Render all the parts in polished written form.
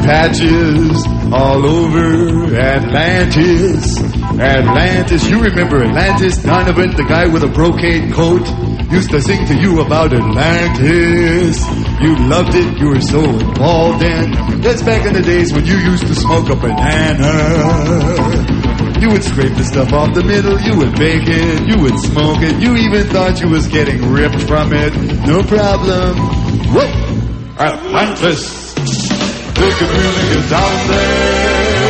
patches all over Atlantis. Atlantis, you remember Atlantis? Donovan, the guy with a brocade coat, used to sing to you about Atlantis. You loved it, you were so involved in. That's back in the days when you used to smoke a banana. You would scrape the stuff off the middle, you would bake it, you would smoke it. You even thought you was getting ripped from it. No problem. Whoa! Atlantis! They could really get down there.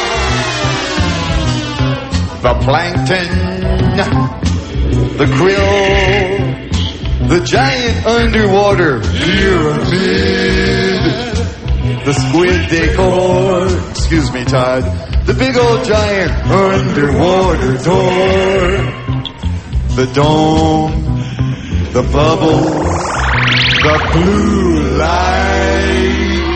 The plankton, the krill, the giant underwater pyramid, the squid decor, excuse me, Todd, the big old giant underwater door, the dome, the bubbles, the blue light.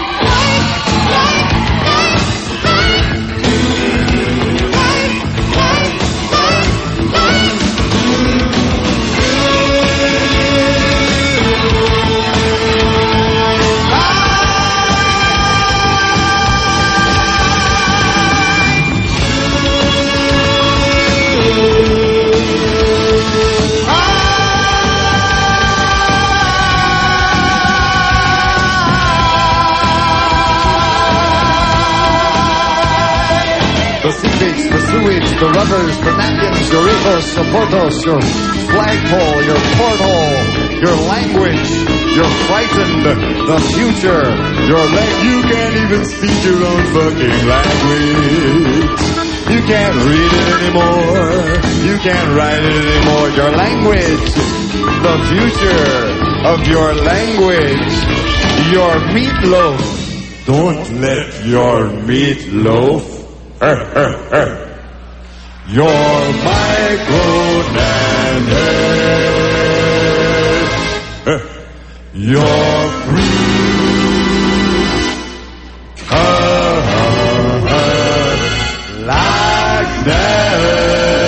The rubbers, the napkins, your ethos, your portos, your flagpole, your porthole, your language, you're frightened, the future, your you can't even speak your own fucking language. You can't read it anymore. You can't write it anymore. Your language, the future of your language, your meatloaf. Don't let your meatloaf your micro-nanhead, your fruit like that.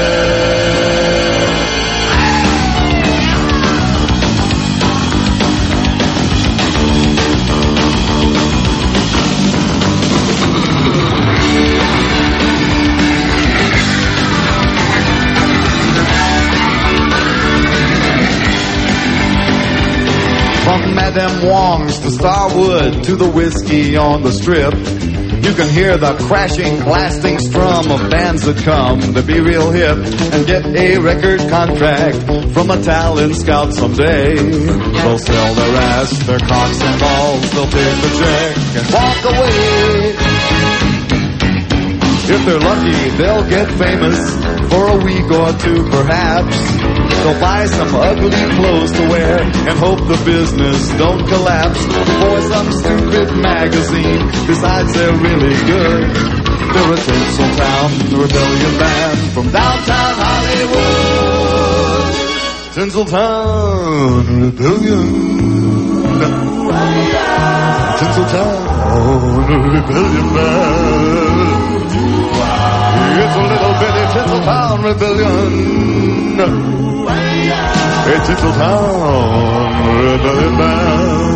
From Madame Wong's to Starwood to the whiskey on the strip, you can hear the crashing, blasting strum of bands that come to be real hip and get a record contract from a talent scout someday. They'll sell their ass, their cocks and balls, they'll take the check and walk away. If they're lucky, they'll get famous for a week or two perhaps. They'll buy some ugly clothes to wear and hope the business don't collapse before some stupid magazine decides they're really good. They're a Tinseltown rebellion band from downtown Hollywood. Tinseltown rebellion. Tinseltown rebellion band. It's a little bitty Tinseltown rebellion. It's Tinseltown rebellion band.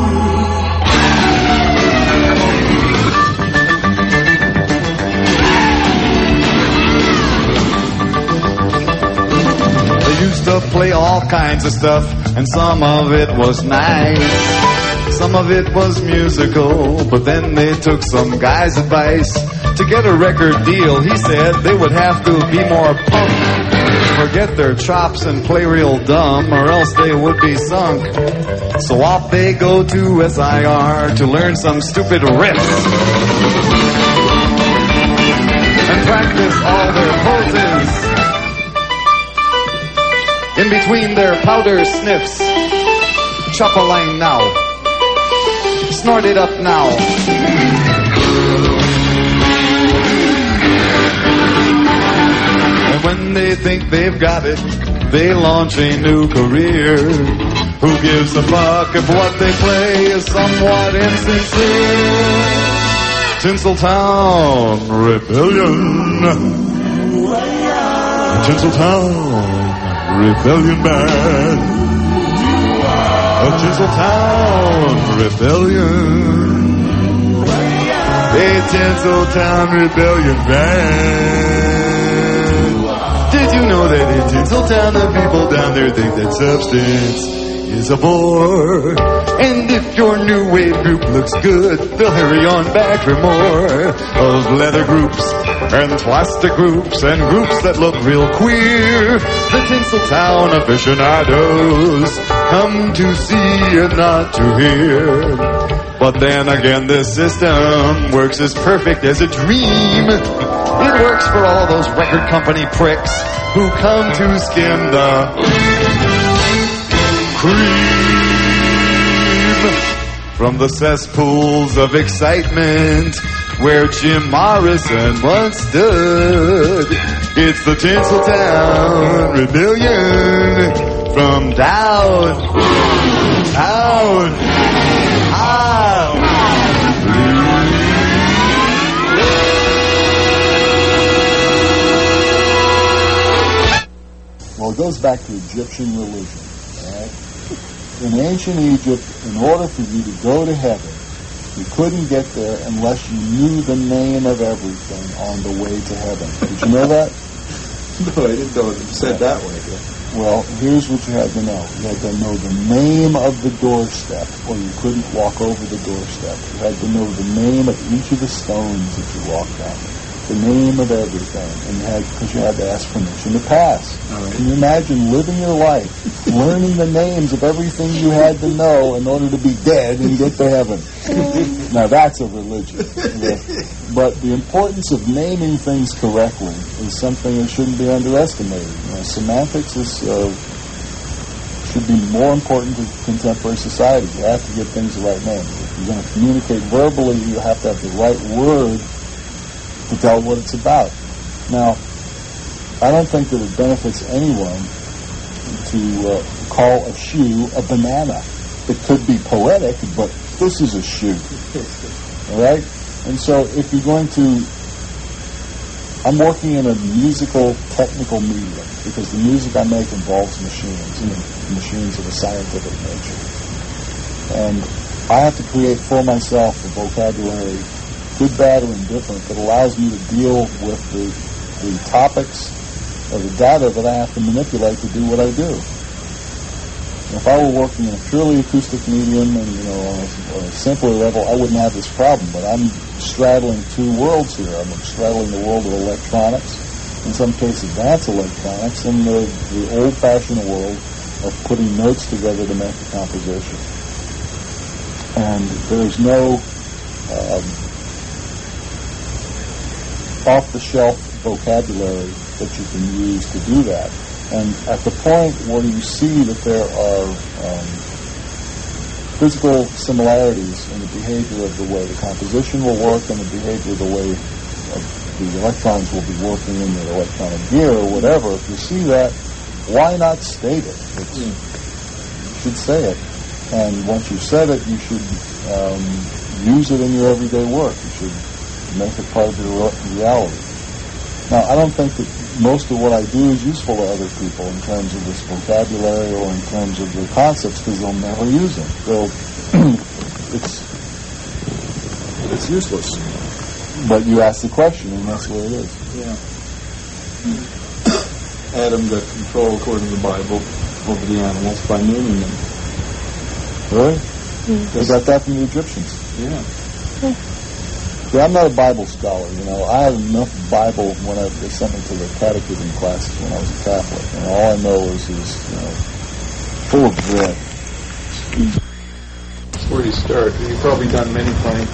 They used to play all kinds of stuff, and some of it was nice. Some of it was musical, but then they took some guy's advice. To get a record deal, he said they would have to be more punk, forget their chops and play real dumb, or else they would be sunk. So off they go to SIR to learn some stupid riffs and practice all their poses in between their powder sniffs. Chop a line now. Snort it up now. And when they think they've got it, they launch a new career. Who gives a fuck if what they play is somewhat insincere? Tinseltown Rebellion. Tinseltown Rebellion Band. A Tinseltown Rebellion. a Tinseltown Rebellion band. Did you know that in Tinseltown the people down there think that substance is a bore? And if your new wave group looks good, they'll hurry on back for more of leather groups and plastic groups and groups that look real queer. The Tinseltown aficionados come to see and not to hear. But then again, this system works as perfect as a dream. It works for all those record company pricks who come to skim the cream from the cesspools of excitement where Jim Morrison once stood. It's the Tinseltown Rebellion from downtown. Well, it goes back to Egyptian religion. Right? In ancient Egypt, in order for you to go to heaven, you couldn't get there unless you knew the name of everything on the way to heaven. Did you know that? No, I didn't know it said that way. Yeah. Well, here's what you had to know. You had to know the name of the doorstep, or you couldn't walk over the doorstep. You had to know the name of each of the stones that you walked on. The name of everything, and because you had to ask permission to pass. Right. Can you imagine living your life, learning the names of everything you had to know in order to be dead and get to heaven? Now that's a religion. But the importance of naming things correctly is something that shouldn't be underestimated. Semantics should be more important to contemporary society. You have to give things the right name. If you're going to communicate verbally, you have to have the right word to tell what it's about. Now, I don't think that it benefits anyone to call a shoe a banana. It could be poetic, but this is a shoe. All right? And so if you're going to... I'm working in a musical, technical medium because the music I make involves machines, machines of a scientific nature. And I have to create for myself a vocabulary, good, bad, or indifferent, that allows me to deal with the topics or the data that I have to manipulate to do what I do. If I were working in a purely acoustic medium and on a simpler level, I wouldn't have this problem. But I'm straddling two worlds here. I'm straddling the world of electronics, in some cases advanced electronics, and the old-fashioned world of putting notes together to make a composition. And there's no off-the-shelf vocabulary that you can use to do that. And at the point where you see that there are physical similarities in the behavior of the way the composition will work and the behavior of the way the electrons will be working in the electronic gear or whatever, if you see that, why not state it? You should say it. And once you've said it, you should use it in your everyday work. You should make it part of your reality. Now, I don't think that most of what I do is useful to other people in terms of this vocabulary or in terms of the concepts, because they'll never use them. It's useless. But you ask the question, and that's what it is. Yeah. Adam got control, according to the Bible, over the animals by naming them. Really? They got that from the Egyptians. Yeah. Yeah, I'm not a Bible scholar, I had enough Bible when they sent me to the catechism classes when I was a Catholic. And all I know is full of dread. Where do you start? You've probably done many planks.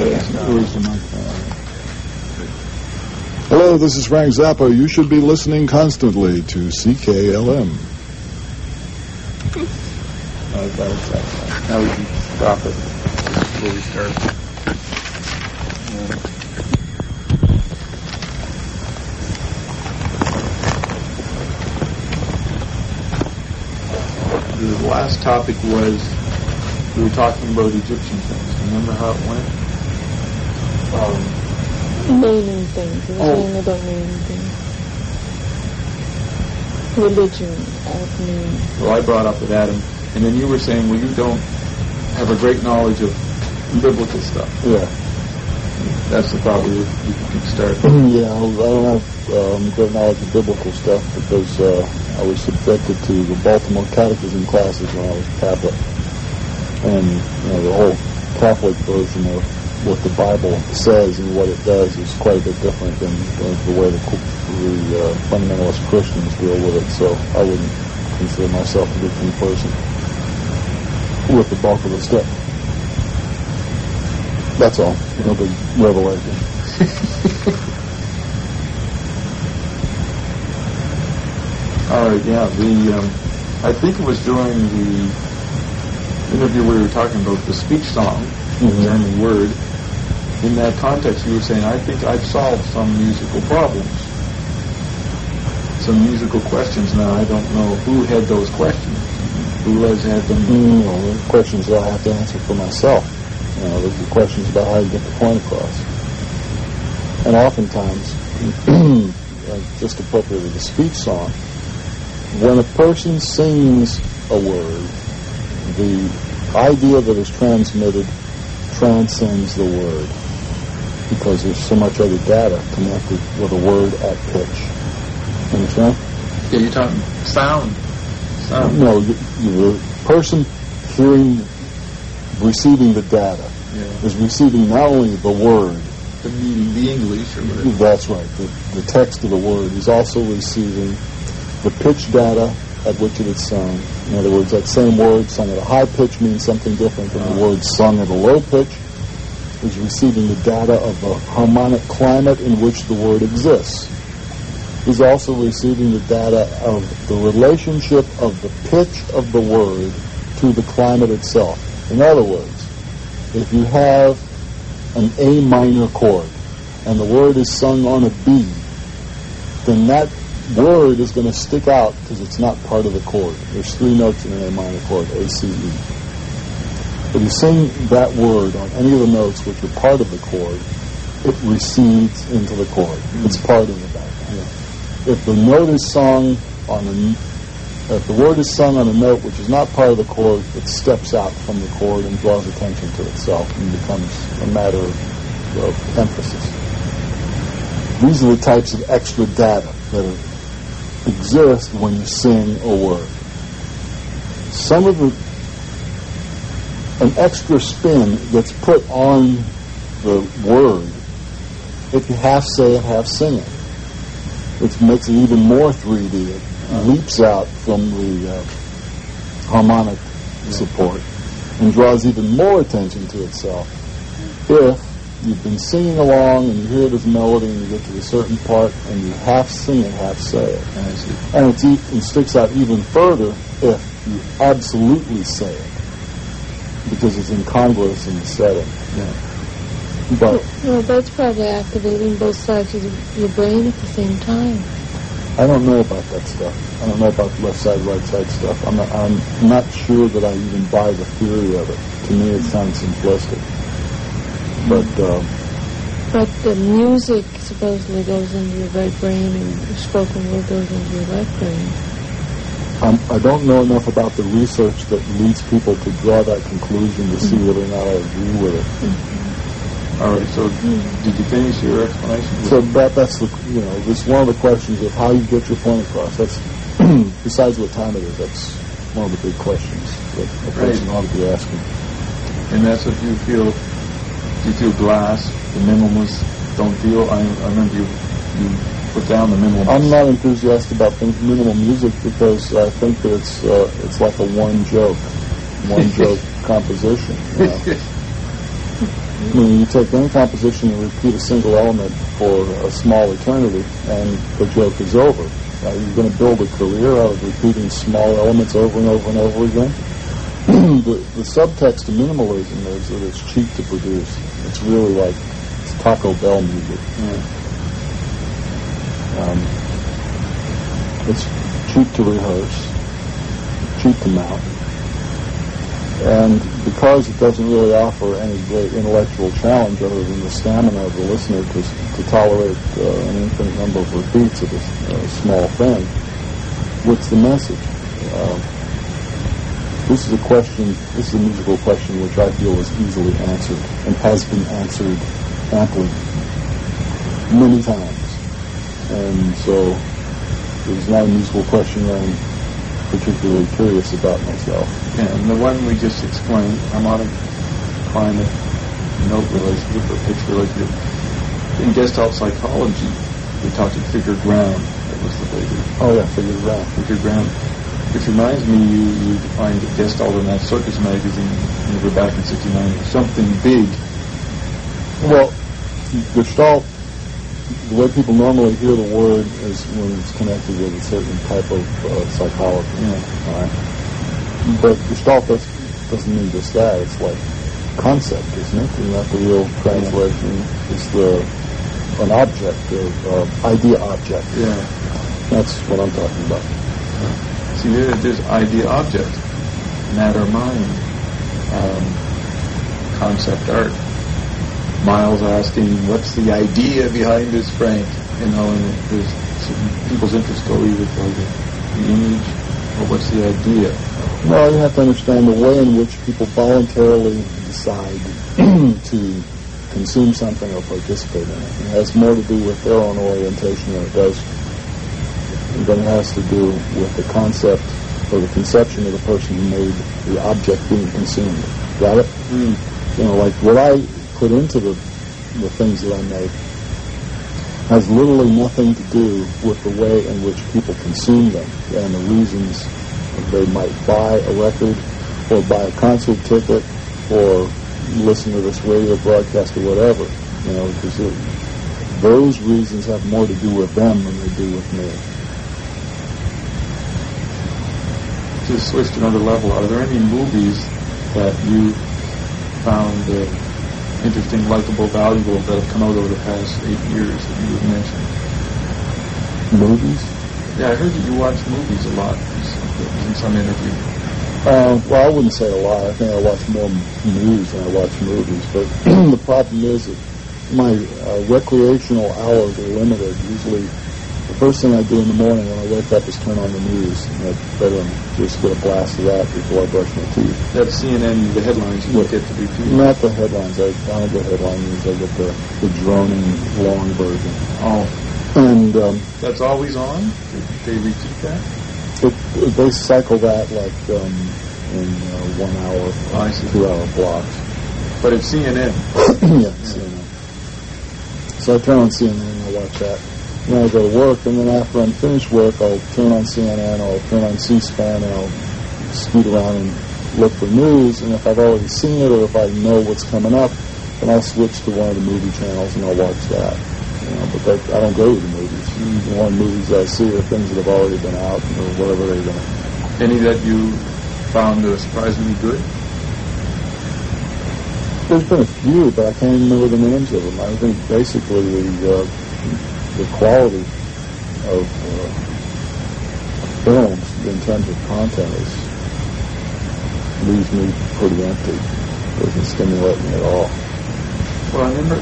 Hello, this is Frank Zappa. You should be listening constantly to CKLM. Now we can stop it. Where we start. The last topic was we were talking about Egyptian things. Remember how it went? Naming things. We were saying about naming things. Religion of naming. Well, I brought up with Adam, and then you were saying, well, you don't have a great knowledge of biblical stuff. Yeah. That's the thought we can start. Yeah, I don't have great knowledge of biblical stuff because I was subjected to the Baltimore Catechism classes when I was Catholic. And the whole Catholic version of what the Bible says and what it does is quite a bit different than the way the fundamentalist Christians deal with it. So I wouldn't consider myself a good person with the bulk of the stuff. That's all. No big revelation. All right, yeah. I think it was during the interview we were talking about the speech song, the German word. In that context, you were saying, I think I've solved some musical problems, some musical questions. Now, I don't know who had those questions. Who has had them? The questions that I have to answer for myself. Those are questions about how you get the point across. And oftentimes, just appropriately, the speech song, when a person sings a word, the idea that is transmitted transcends the word because there's so much other data connected with a word at pitch. Understand? Yeah, you're talking sound. No, the person receiving the data is receiving not only the word, the meaning, the English, or whatever. That's right. The text of the word is also receiving the pitch data at which it is sung. In other words, that same word sung at a high pitch means something different than the word sung at a low pitch. Is receiving the data of the harmonic climate in which the word exists. Is also receiving the data of the relationship of the pitch of the word to the climate itself. In other words, if you have an A minor chord and the word is sung on a B, then that word is going to stick out because it's not part of the chord. There's 3 notes in an A minor chord, A, C, E. If you sing that word on any of the notes which are part of the chord, it recedes into the chord. It's part of the background. If the note is sung if the word is sung on a note which is not part of the chord, it steps out from the chord and draws attention to itself and becomes a matter of emphasis. These are the types of extra data that exist when you sing a word. An extra spin gets put on the word if you half say it, half sing it. It makes it even more 3D. It leaps out from the harmonic support and draws even more attention to itself. If you've been singing along and you hear this melody and you get to a certain part and you half sing it, half say it. And it sticks out even further if you absolutely say it, because it's incongruous in the setting. But that's probably activating both sides of your brain at the same time. I don't know about that stuff. I don't know about left side, right side stuff. I'm not sure that I even buy the theory of it. To me, it sounds simplistic. But the music supposedly goes into your right brain, and the spoken word goes into your left brain. I don't know enough about the research that leads people to draw that conclusion to see whether or not I agree with it. All right, so did you finish your explanation? So that's this one of the questions of how you get your point across. That's besides what time it is. That's one of the big questions that a person ought to be asking. And that's what you feel. Do you feel glass? The minimalists don't feel. I remember you put down the minimalists. I'm not enthusiastic about minimal music because I think that it's like a one joke composition. I mean, you take any composition and repeat a single element for a small eternity, and the joke is over. You're going to build a career out of repeating small elements over and over and over again. The subtext of minimalism is that it's cheap to produce. It's really like Taco Bell music. It's cheap to rehearse, cheap to mount. And because it doesn't really offer any great intellectual challenge other than the stamina of the listener to tolerate an infinite number of repeats of a small thing, what's the message? This is a musical question which I feel is easily answered and has been answered amply many times. And so it's not a musical question I'm particularly curious about myself. Yeah, and the one we just explained, harmonic climate, note relationship, or pitch relationship. In Gestalt psychology, we talked about figure ground. That was the big. Oh yeah, figure ground. Figure ground. Which reminds me, you defined Gestalt in that Circus magazine, you were back in '69, something big. Well, Gestalt, the way people normally hear the word is when it's connected with a certain type of psychology. Yeah. All right. But Gestalt doesn't mean just that. It's like concept, isn't it? Isn't that the real translation? It's an object, idea object. Yeah. That's what I'm talking about. See, there's idea object, matter mind, concept art. Miles asking, what's the idea behind this, Frank? You know, and there's people's interest go either for the image or what's the idea. Well, you have to understand the way in which people voluntarily decide to consume something or participate in it. It has more to do with their own orientation than it has to do with the concept or the conception of the person who made the object being consumed. Got it? Mm. You know, like what I put into the things that I make has literally nothing to do with the way in which people consume them and the reasons they might buy a record or buy a concert ticket or listen to this radio broadcast or whatever. You know, because those reasons have more to do with them than they do with me. To switch to another level, are there any movies that you found interesting, likable, valuable that have come out over the past 8 years that you would mention? Movies? Yeah, I heard that you watch movies a lot in some interview. Well, I wouldn't say a lot. I think I watch more news than I watch movies. But the problem is that my recreational hours are limited. Usually, the first thing I do in the morning when I wake up is turn on the news. And I'd better just get a blast of that before I brush my teeth. That's CNN, the headlines you look at to repeat. Not the headlines. I don't get headline news. I get the droning, long version. Oh. And that's always on? Did they repeat that? They cycle that like in 1 hour, 2 hour blocks. But it's CNN. Yeah, CNN. So I turn on CNN and I watch that. And then I go to work, and then after I'm finished work, I'll turn on CNN, or I'll turn on C-SPAN, and I'll scoot around and look for news. And if I've already seen it, or if I know what's coming up, then I'll switch to one of the movie channels and I'll watch that. You know, but I don't go to the movies. The only movies I see are things that have already been out or whatever they're going to. Any that you found surprisingly good? There's been a few, but I can't even remember the names of them. I think basically the quality of films in terms of content leaves me pretty empty. It doesn't stimulate me at all. Well, I remember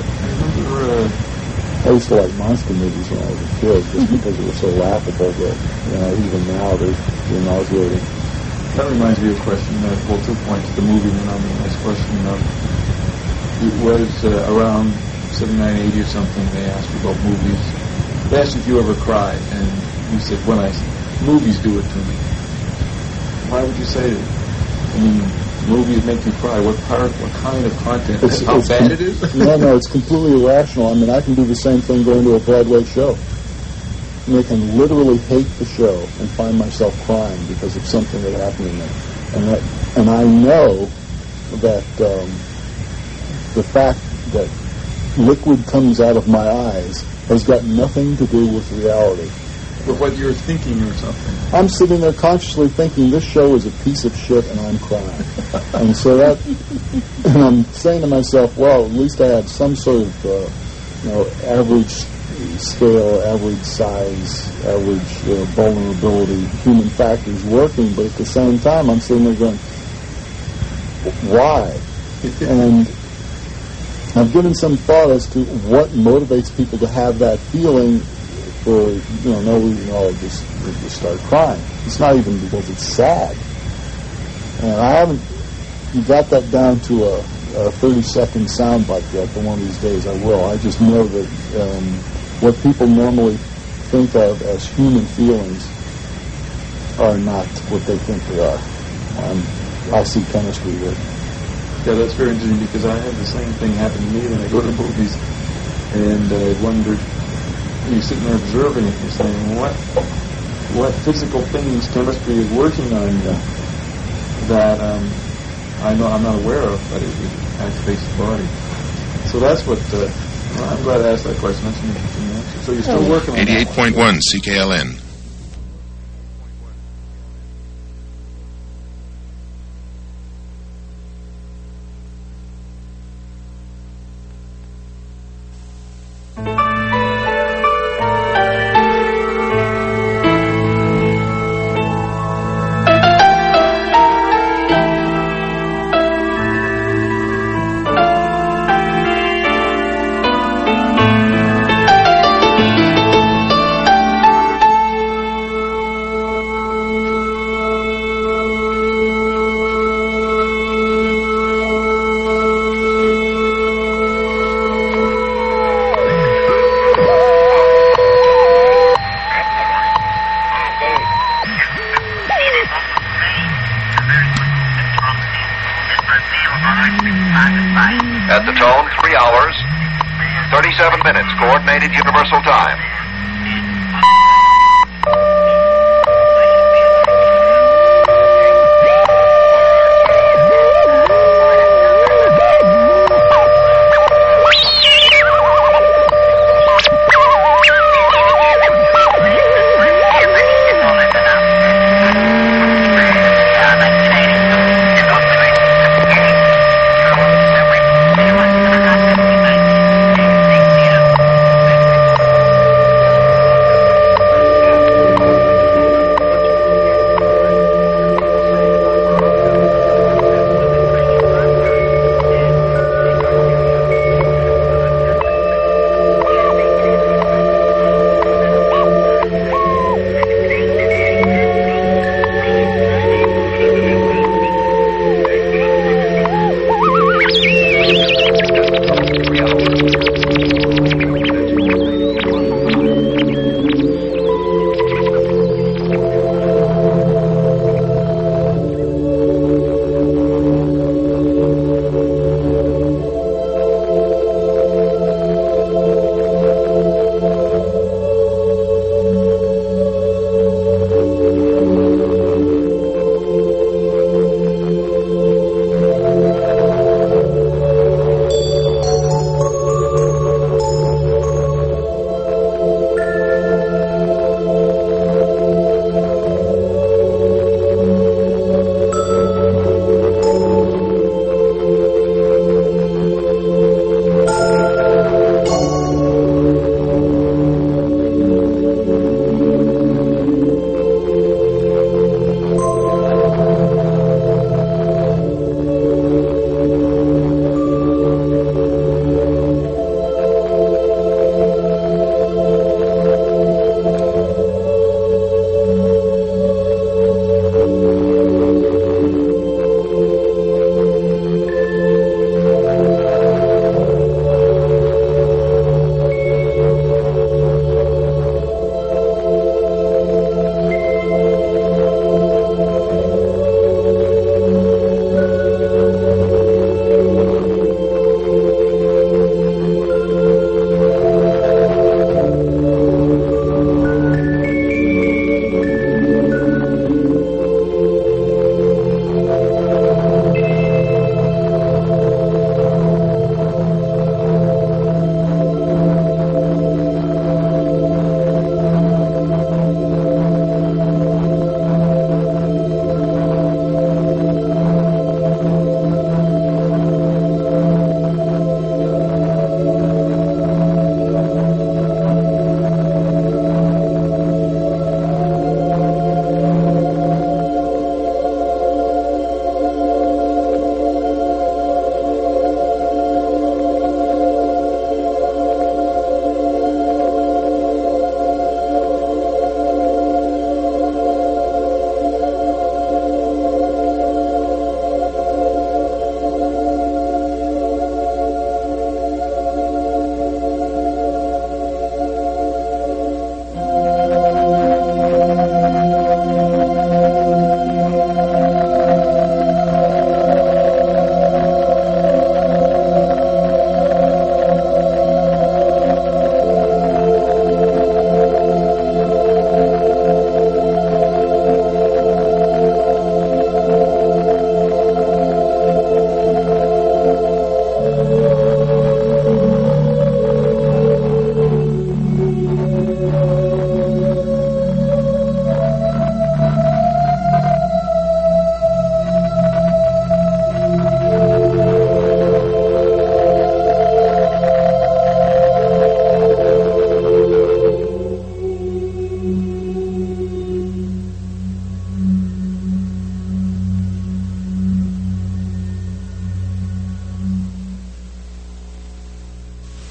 I used to like monster movies when I was a kid, just because it was so laughable that, you know, even now they're nauseating. That reminds me of a question, 2 points, the movie, and on the next question. It was around 79, 80 or something, they asked you about movies. They asked if you ever cried, and you said, when movies do it to me. Why would you say that? I mean, movies make you cry. What kind of content? How bad it is? No, it's completely irrational. I mean, I can do the same thing going to a Broadway show. And I can literally hate the show and find myself crying because of something that happened in it. And I know that the fact that liquid comes out of my eyes has got nothing to do with reality. But what you're thinking or something. I'm sitting there consciously thinking this show is a piece of shit and I'm crying. And so and I'm saying to myself, well, at least I have some sort of, average scale, average size, average vulnerability, human factors working, but at the same time I'm sitting there going, why? And I've given some thought as to what motivates people to have that feeling for, no reason at all, just start crying. It's not even because it's sad. And I haven't got that down to a 30-second sound like that, but one of these days I will. I just know that what people normally think of as human feelings are not what they think they are. I see chemistry there. Yeah, that's very interesting because I have the same thing happen to me when I go to movies, and I wondered, you're sitting there observing it, and you're saying, what physical things chemistry is working on that I'm not aware of, but it activates the body. So that's what, I'm glad I asked that question. That's an interesting answer. So you're still working on 88.1 CKLN. At the tone, 3 hours, 37 minutes, coordinated universal time.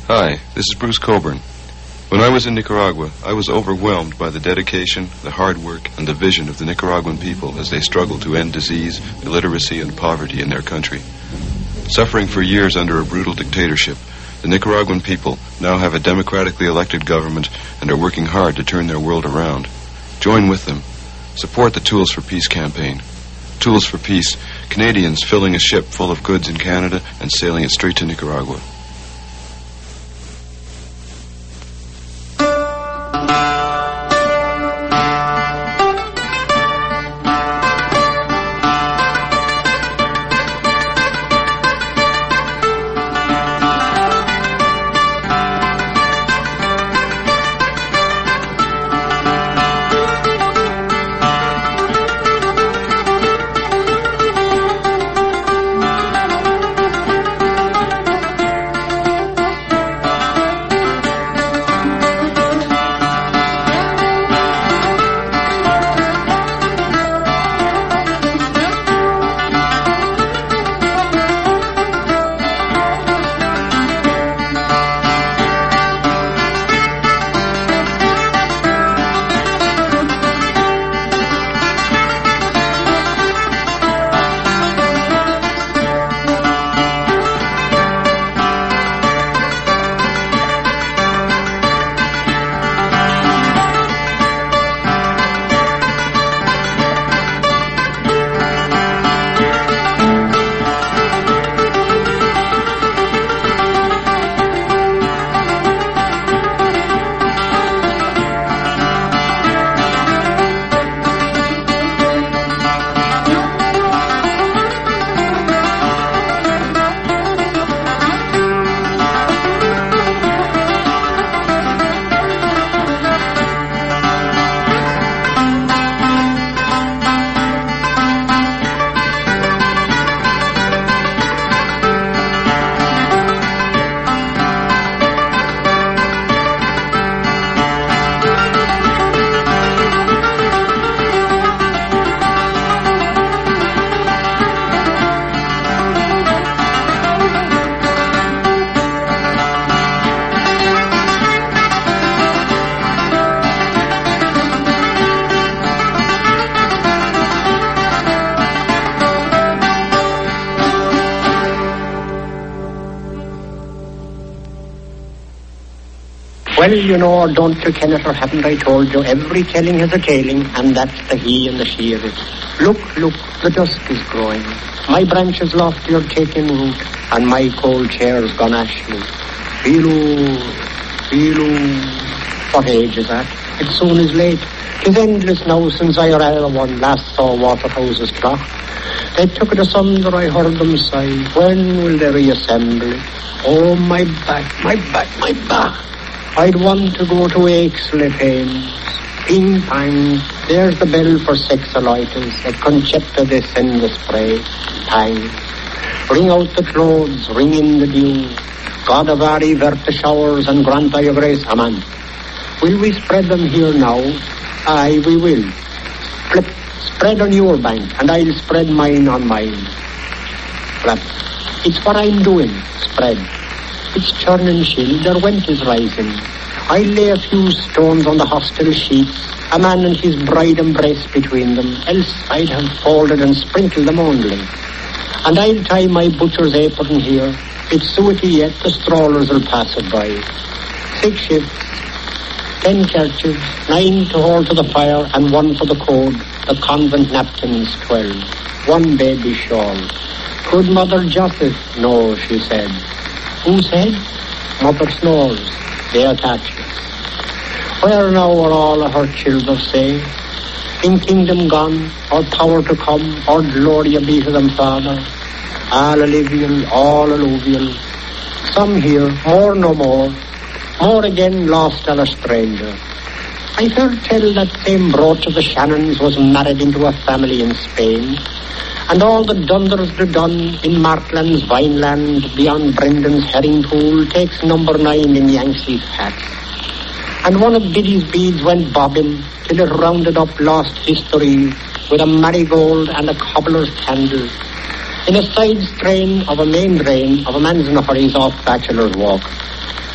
Hi, this is Bruce Coburn. When I was in Nicaragua, I was overwhelmed by the dedication, the hard work, and the vision of the Nicaraguan people as they struggled to end disease, illiteracy, and poverty in their country. Suffering for years under a brutal dictatorship, the Nicaraguan people now have a democratically elected government and are working hard to turn their world around. Join with them. Support the Tools for Peace campaign. Tools for Peace, Canadians filling a ship full of goods in Canada and sailing it straight to Nicaragua. Well, you know, don't you, Kenneth, or haven't I told you, every telling has a tailing, and that's the he and the she of it. Look, the dusk is growing. My branches lofty are taking root, and my cold chair's gone ashly. Feel, what age is that? It soon is late. 'Tis endless now since I or one last saw Waterhouse's clock. They took it asunder, I heard them sigh. When will they reassemble it? Oh, my back. I'd want to go to Aixley Pains. Ping pang, there's the bell for 6 alights. A concepta this in the spray. Pang. Ring out the clothes, ring in the dew. God of our vert the showers and grant thy grace, amen. Will we spread them here now? Aye, we will. Flip, spread on your bank, and I'll spread mine on mine. Flap. It's what I'm doing, spread. It's churning chill, their went is rising. I'll lay a few stones on the hostel sheets, a man and his bride embrace between them, else I'd have folded and sprinkled them only. And I'll tie my butcher's apron here. It's suety yet, the strollers will pass it by. 6 shifts, 10 kerchiefs, 9 to hold to the fire, and 1 for the code, the convent napkins 12, 1 baby shawl. Could Mother Joseph? No, she said. Who said? Mother snores. They attach it. Where now are all of her children, say? In kingdom gone, or power to come, or glory be to them, Father. All alluvial, all alluvial. Some here, more no more. More again lost and a stranger. I've heard tell that same brooch of the Shannons was married into a family in Spain. And all the dunders they've done in Markland's Vineland beyond Brendan's herring pool takes number 9 in Yangtze hats. And one of Biddy's beads went bobbing till it rounded up lost history with a marigold and a cobbler's candle in a side strain of a main drain of a man's nursery's off Bachelor's Walk.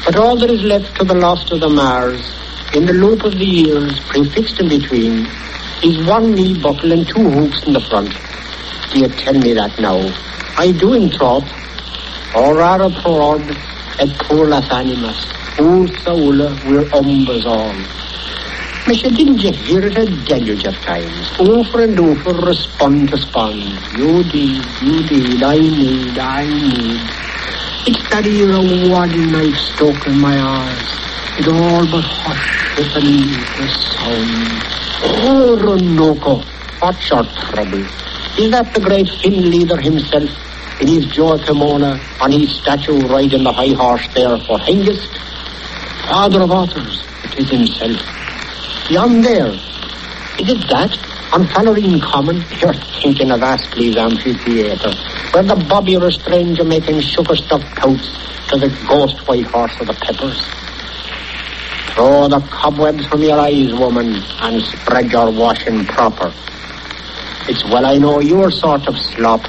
But all that is left to the lost of the Mars, in the loop of the years, prefixed in between, is one knee buckle and two hoops in the front. Do you tell me that now? I do in troth. Or rara proord et purlas animas, saula we're umbers all. Misha, didn't you hear it a deluge of times? Over and over, respond to respond. You did, I need. It's that ear of wadding knife stuck in my eyes. It all but hushes and leaves the sound. Oh, Ronoko, what's your trouble? Is that the great Finn leader himself, in his Joe Kimona, on his statue riding the high horse there for Hengist? Father of authors, it is himself. Beyond there, is it that? On Fallerine Common, you're thinking of Astley's amphitheatre, where the bobby or a stranger making sugar-stuffed pouts to the ghost white horse of the Peppers. Throw the cobwebs from your eyes, woman, and spread your washing proper. It's well I know your sort of slop.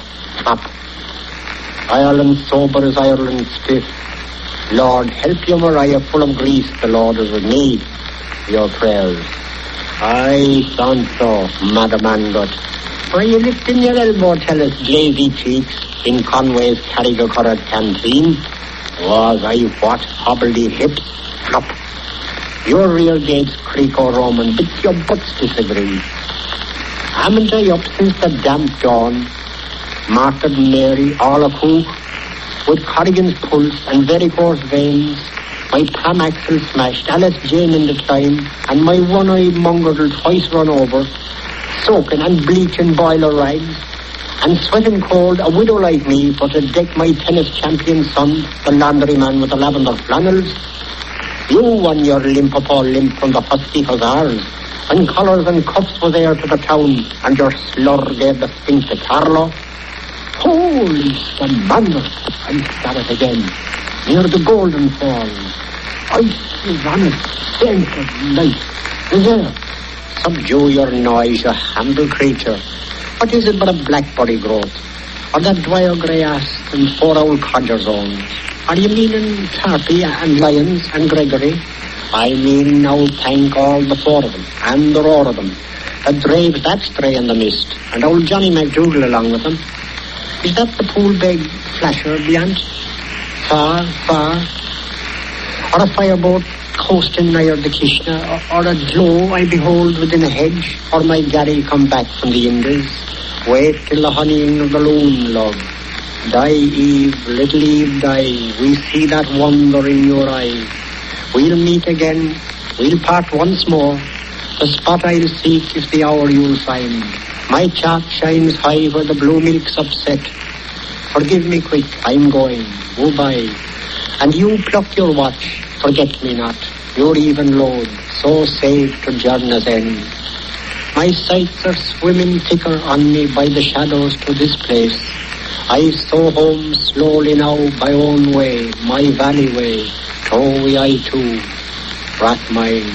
Ireland sober as Ireland stiff. Lord, help you, Maria, full of grease, the Lord is with me. Your prayers. Aye, so, Madam Angot. Were you lifting your elbow, tell us, glazy cheeks, in Conway's Carrigacorrad canteen? Was I what, hobbledy hips? Flop. Your rear gates creak or Roman, but your butts disagree. Haven't I up since the damp dawn? Martyred Mary, all a cook, with Corrigan's pulse and varicose veins, my pram axle smashed, Alice Jane in the time, and my one-eyed mongrel twice run over, soaking and bleaching boiler rags, and sweating cold, a widow like me, but to deck my tennis champion son, the laundryman with the lavender flannels. You won your limp-up-all limp from the husky hussars, when collars and cuffs was heir to the town, and your slur gave the stink to Carlo. Holy Stamanda, I saw it again, near the Golden Falls. Ice is on it, scent of life. There, subdue your noise, you humble creature. What is it but a blackberry growth? Or that dwyer grey-assed and 4 old codgers' own? Are you meaning Tarpey and Lyons and Gregory? I mean now thank all the 4 of them, and the roar of them, that draves that stray in the mist, and old Johnny McDougall along with them. Is that the pool-beg flasher beyond? Far, far? Or a fireboat coasting nigher the Kishna, or a glow I behold within a hedge, or my Gary come back from the Indies? Wait till the honeying of the loon, love. Die, Eve, little Eve, die. We see that wonder in your eye. We'll meet again, we'll part once more. The spot I'll seek is the hour you'll find. My chart shines high where the blue milk's upset. Forgive me quick, I'm going, go by. And you pluck your watch, forget me not. Your even load, so safe to journey's end. My sights are swimming thicker on me by the shadows to this place. I saw home slowly now by own way, my valley way. Towie I too, Rathmine.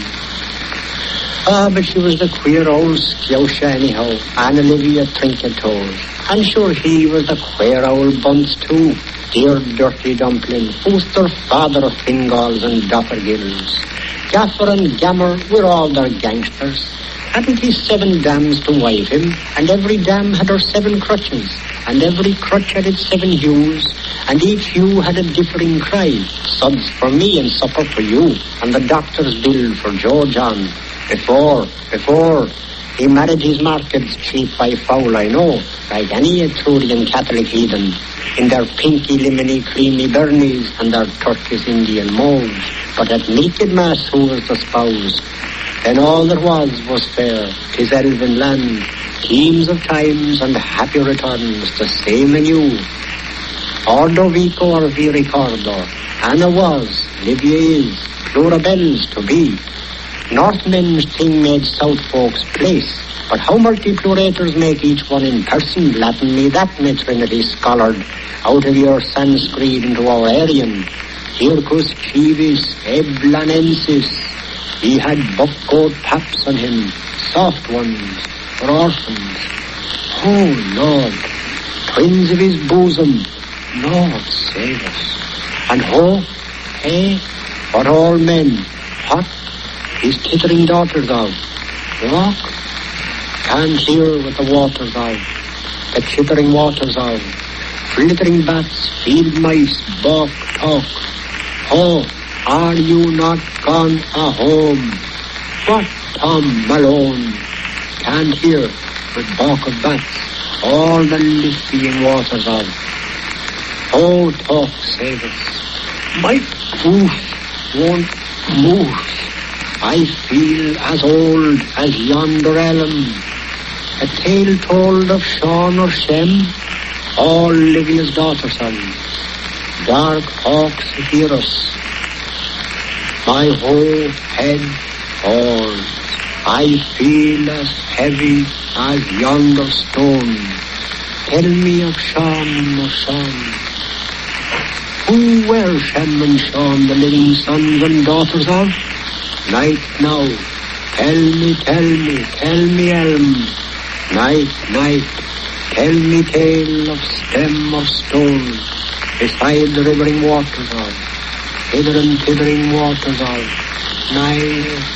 Ah, but she was the queer old Scotia anyhow, Anne Olivia Trinket told. And sure he was the queer old Bunce too, dear dirty dumpling, who's their father of Fingalls and Doffergills. Gaffer and Gammer were all their gangsters. Hadn't he 7 dams to wive him, and every dam had her 7 crutches, and every crutch had its 7 hues, and each hue had a differing cry. Suds for me and supper for you, and the doctor's bill for George on. Before, he married his markets chief by foul, I know, like any Etrurian Catholic heathen, in their pinky, lemony, creamy burnies and their turquoise Indian molds, but at Michaelmas who was the spouse. Then all that was fair, 'tis elven land, teams of times and happy returns, the same anew. Ordo vico or vi ricordo, Anna was, Livia is, plurabels to be. Northmen's thing made South folks place, but how multiplurators make each one in person, Latin me that may Trinity scholared, out of your Sanskrit into our Aryan. Hircus civis, eblanensis. He had buff-coat paps on him, soft ones, for orphans. Oh, Lord, twins of his bosom, Lord save us. And ho, hey, For all men, what his tittering daughters of? Walk? Can't hear what the waters of, the chittering waters of, flittering bats, field mice, balk, talk. Oh, are you not gone a-home? What, Tom Malone? Can't hear with balk of bats, all the lisping waters of. Oh, talk, save us. My goose won't move. I feel as old as yonder elm. A tale told of Sean or Shem, all living as daughter sons. Dark hawks hear us. My whole head falls. I feel as heavy as yonder stone. Tell me of Sean or Sean. Who were Shem and Sean, the living sons and daughters of? Night now, tell me, elm. Night, tell me tale of stem or stone, beside the rivering waters of, hither and tithering waters of, night.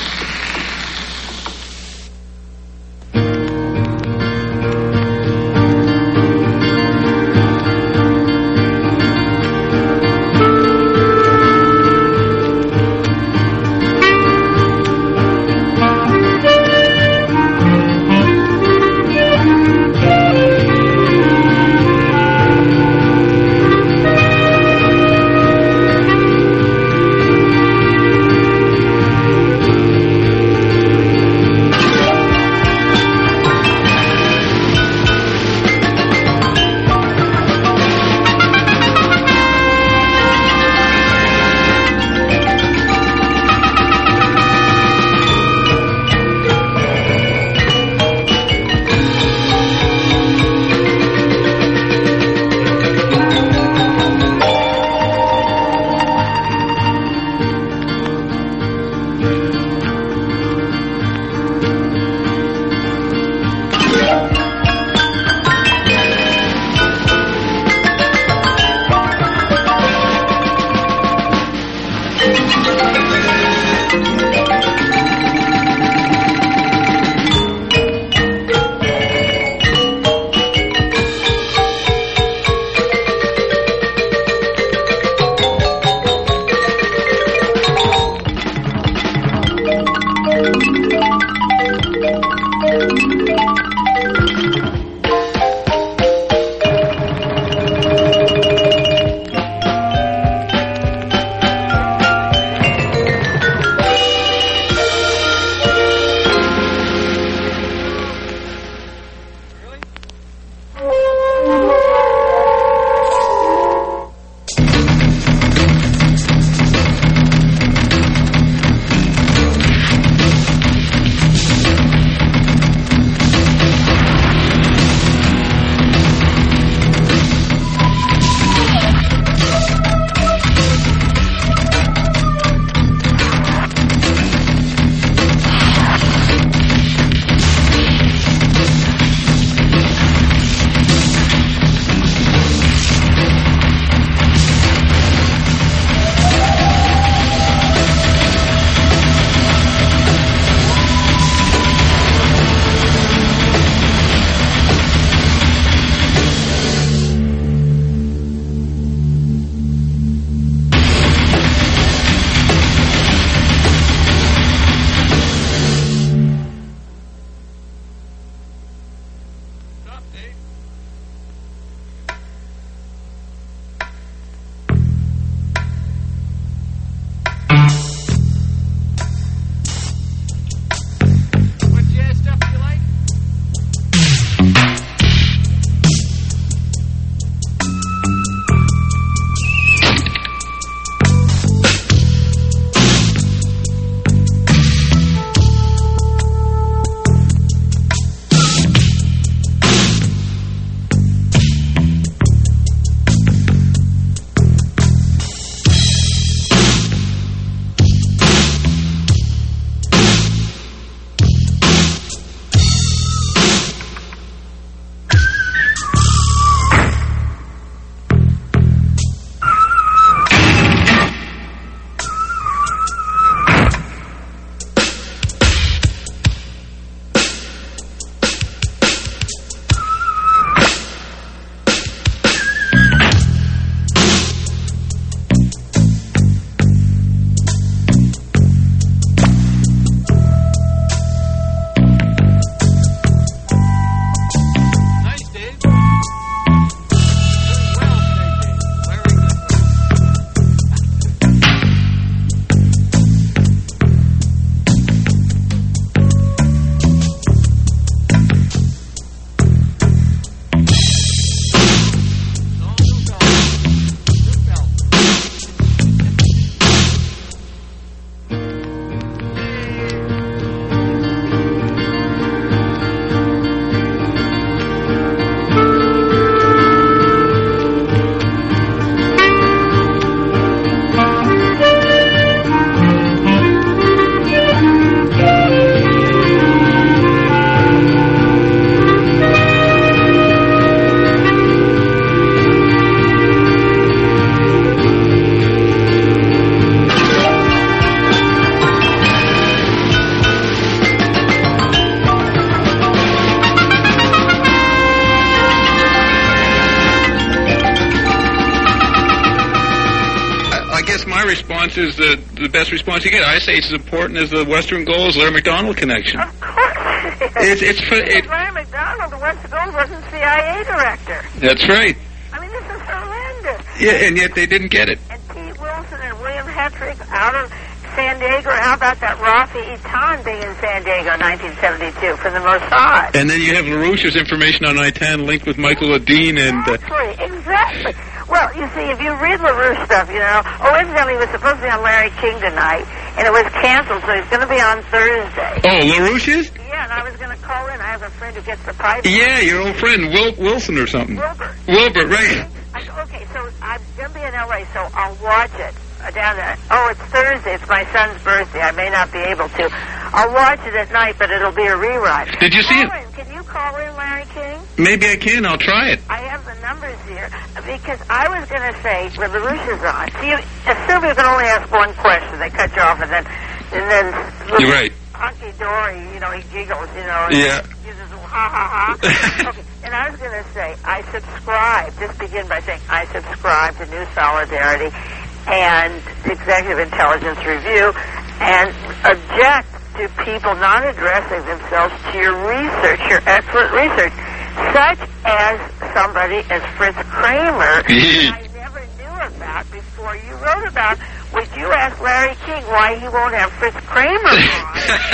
my response is the best response you get. I say it's as important as the Western Gold Larry McDonald connection. Of course it is. Larry McDonald, the Western Gold, wasn't CIA director. That's right. I mean, this is horrendous. Yeah, and yet they didn't get it. And Pete Wilson and William Hetrick out of San Diego. How about that Rafi Eitan being in San Diego in 1972 from the Mossad? And then you have LaRouche's information on Eitan linked with Michael Ledeen and... Exactly. Well, you see, if you read LaRouche stuff, you know, originally he was supposed to be on Larry King tonight, and it was canceled, so he's going to be on Thursday. Oh, LaRouche is? Yeah, and I was going to call in. I have a friend who gets the pipe. Yeah, your old friend, Wilson or something. Wilbur, right. Okay, so I'm going to be in L.A., so I'll watch it. Down there. Oh, it's Thursday. It's my son's birthday. I may not be able to. I'll watch it at night, but it'll be a rerun. Did you see it? Can you call in Larry King? Maybe I can. I'll try it. I have the numbers here because I was going to say when LaRouche is on. See, assume you can only ask one question. They cut you off, and then you're right. Hunky Dory, you know, he giggles, you know. Yeah. He uses ha ha ha. Okay, and I was going to say I subscribe. Just begin by saying I subscribe to New Solidarity and Executive Intelligence Review, and object to people not addressing themselves to your research, your excellent research, such as somebody as Fritz Kramer, I never knew about before you wrote about. Would you ask Larry King why he won't have Fritz Kramer on?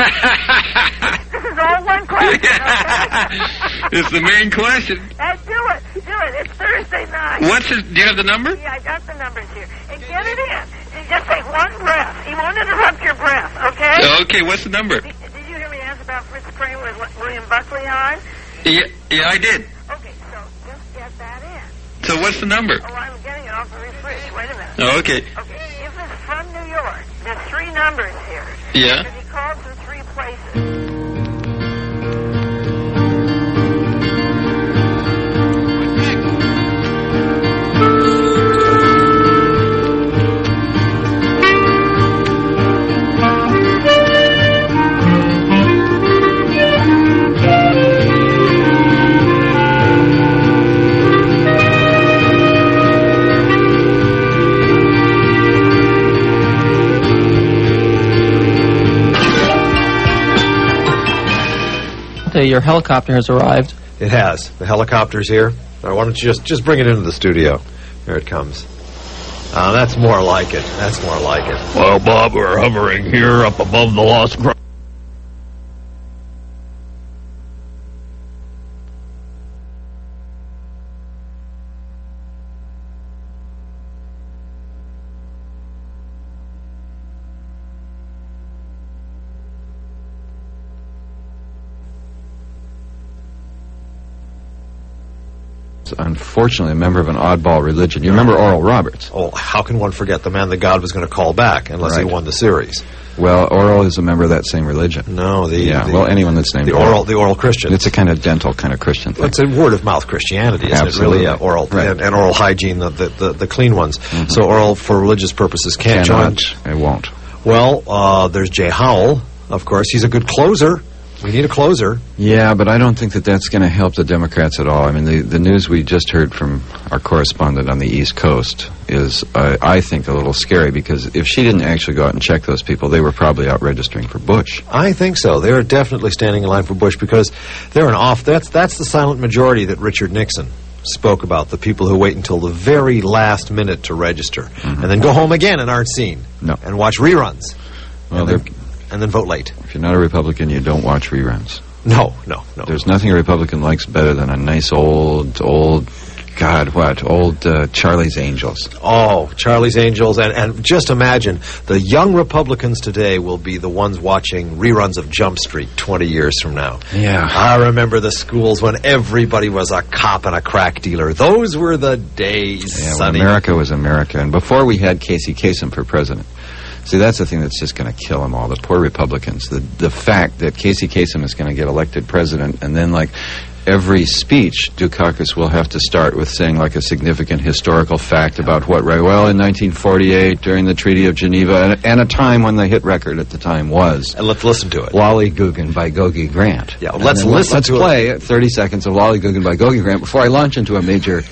This is all one question. Okay? It's the main question. Do it. It's Thursday night. Do you have the number? Yeah, I got the numbers here. And get it in. And just take one breath. He won't interrupt your breath, okay? Okay, what's the number? Did you hear me ask about Fritz Kramer with William Buckley on? Yeah, I did. Okay, so just get that in. So what's the number? Oh, I'm getting it off the refresh. Wait a minute. Oh, okay. Okay, if it's from New York, there's 3 numbers here. Yeah. Because he calls from 3 places. Your helicopter has arrived. It has. The helicopter's here. Now, why don't you just bring it into the studio? There it comes. That's more like it. Well, Bob, we're hovering here up above the Lost Pro... Unfortunately, a member of an oddball religion. You remember Oral Roberts? Oh, how can one forget the man that God was going to call back unless he won the series? Well, Oral is a member of that same religion. No, anyone that's named the Oral Christian. It's a kind of dental kind of Christian thing. It's a word-of-mouth Christianity, isn't Absolutely. it? Really, Oral right. and oral hygiene, the clean ones. Mm-hmm. So Oral, for religious purposes, can't join. It won't. Well, there's Jay Howell, of course. He's a good closer. We need a closer. Yeah, but I don't think that's going to help the Democrats at all. I mean, the news we just heard from our correspondent on the East Coast is, I think, a little scary, because if she didn't actually go out and check those people, they were probably out registering for Bush. I think so. They're definitely standing in line for Bush, because they're that's the silent majority that Richard Nixon spoke about, the people who wait until the very last minute to register, and then go home again and aren't seen, and watch reruns. Well, and then vote late. If you're not a Republican, you don't watch reruns. No. There's nothing a Republican likes better than a nice old Charlie's Angels. Oh, Charlie's Angels. And just imagine, the young Republicans today will be the ones watching reruns of Jump Street 20 years from now. Yeah. I remember the schools when everybody was a cop and a crack dealer. Those were the days, Yeah, Sonny. when America was America. And before we had Casey Kasem for president. See, that's the thing that's just going to kill them all, the poor Republicans. The fact that Casey Kasem is going to get elected president, and then, like, every speech, Dukakis will have to start with saying, like, a significant historical fact about what, right? Well, in 1948, during the Treaty of Geneva, and a time when the hit record at the time was... And let's listen to it. Lollygoogan by Gogi Grant. Yeah, let's listen to it. Let's play 30 seconds of Lollygoogan by Gogi Grant before I launch into a major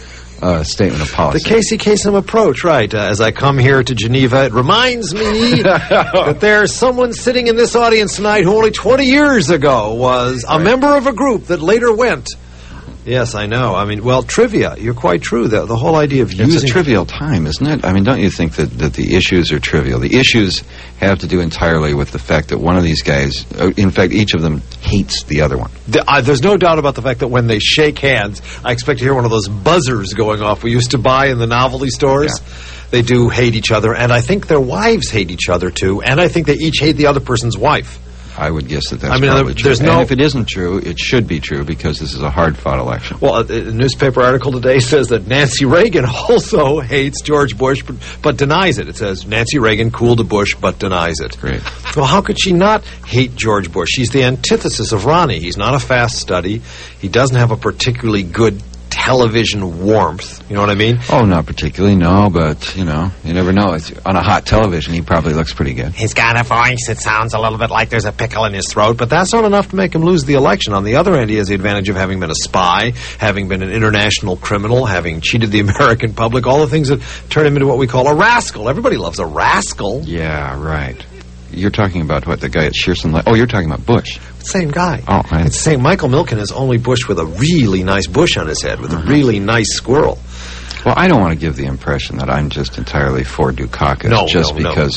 statement of policy. The Casey Kasem approach, right. As I come here to Geneva, it reminds me that there's someone sitting in this audience tonight who only 20 years ago was a member of a group that later went. Yes, I know. I mean, well, trivia. You're quite true. The whole idea of using... It's a trivial time, isn't it? I mean, don't you think that the issues are trivial? The issues have to do entirely with the fact that one of these guys, in fact, each of them hates the other one. There's no doubt about the fact that when they shake hands, I expect to hear one of those buzzers going off we used to buy in the novelty stores. Yeah. They do hate each other, and I think their wives hate each other, too, and I think they each hate the other person's wife. I would guess that that's probably true. And if it isn't true, it should be true because this is a hard-fought election. Well, a newspaper article today says that Nancy Reagan also hates George Bush but denies it. It says, Nancy Reagan cool to Bush but denies it. Great. Well, how could she not hate George Bush? He's the antithesis of Ronnie. He's not a fast study. He doesn't have a particularly good television warmth. You know what I mean? Oh, not particularly, no, but, you know, you never know. It's, on a hot television, he probably looks pretty good. He's got a voice that sounds a little bit like there's a pickle in his throat, but that's not enough to make him lose the election. On the other hand, he has the advantage of having been a spy, having been an international criminal, having cheated the American public, all the things that turn him into what we call a rascal. Everybody loves a rascal. Yeah, right. You're talking about what, the guy at Shearson? Oh, you're talking about Bush. Same guy. Oh, right. It's the same. Michael Milken is only Bush with a really nice bush on his head, with a really nice squirrel. Well, I don't want to give the impression that I'm just entirely for Dukakis because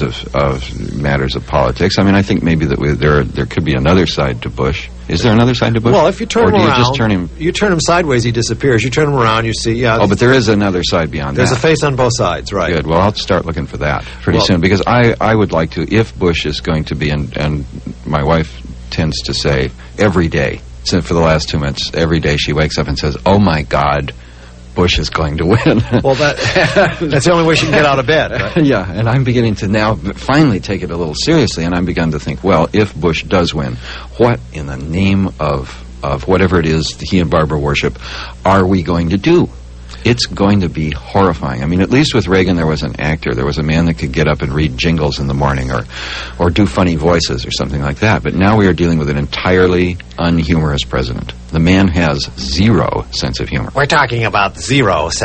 of matters of politics. I mean, I think maybe that there could be another side to Bush. Is there another side to Bush? Well, if you turn him around, you just turn him... You turn him sideways, he disappears. You turn him around, you see, yeah. Oh, but there is another side beyond There's that. a face on both sides, right. Good. Well, I'll start looking for that pretty soon, because I would like to, if Bush is going to be, and my wife tends to say every day, so for the last 2 months, every day she wakes up and says, oh my God, Bush is going to win. Well, that's the only way she can get out of bed, right? Yeah, and I'm beginning to now finally take it a little seriously, and I'm beginning to think, well, if Bush does win, what in the name of whatever it is he and Barbara worship are we going to do? It's going to be horrifying. I mean, at least with Reagan, there was an actor. There was a man that could get up and read jingles in the morning or do funny voices or something like that. But now we are dealing with an entirely unhumorous president. The man has zero sense of humor. We're talking about zero sense